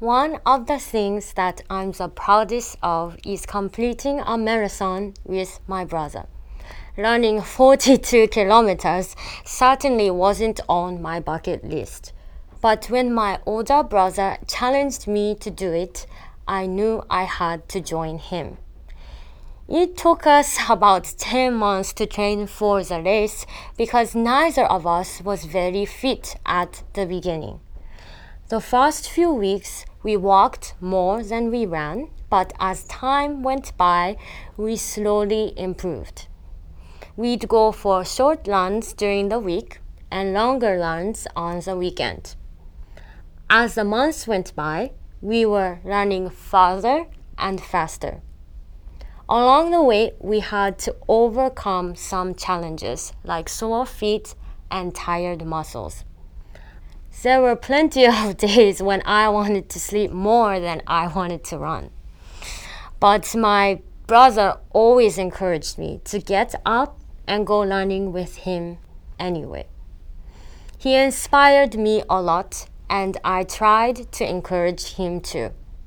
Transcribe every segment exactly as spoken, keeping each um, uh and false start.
One of the things that I'm the proudest of is completing a marathon with my brother. Running forty-two kilometers certainly wasn't on my bucket list. But when my older brother challenged me to do it, I knew I had to join him. It took us about ten months to train for the race because neither of us was very fit at the beginning. The first few weeks, we walked more than we ran, but as time went by, we slowly improved. We'd go for short runs during the week and longer runs on the weekend. As the months went by, we were running farther and faster. Along the way, we had to overcome some challenges like sore feet and tired muscles. There were plenty of days when I wanted to sleep more than I wanted to run. But my brother always encouraged me to get up and go running with him anyway. He inspired me a lot, and I tried to encourage him too.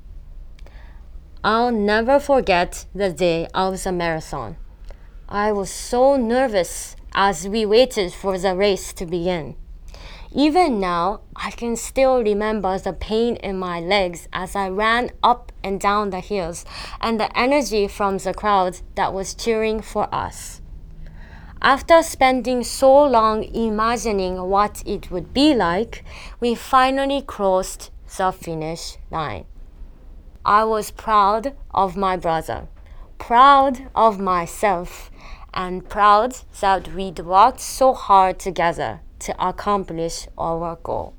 I'll never forget the day of the marathon. I was so nervous as we waited for the race to begin. Even now, I can still remember the pain in my legs as I ran up and down the hills and the energy from the crowd that was cheering for us. After spending so long imagining what it would be like, we finally crossed the finish line. I was proud of my brother, proud of myself, and proud that we'd worked so hard together to accomplish our goal.